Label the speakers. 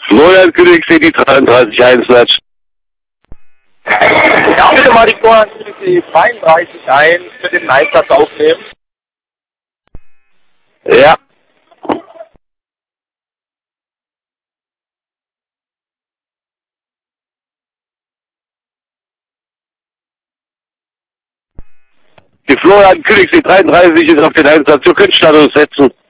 Speaker 1: Florian Königssee, die 33 Einsatz.
Speaker 2: Ja, bitte mal die Florian Königssee 32 ein für den Einsatz aufnehmen.
Speaker 1: Ja. Die Florian Königssee 33 ist auf den Einsatz. Ihr könnt Status setzen.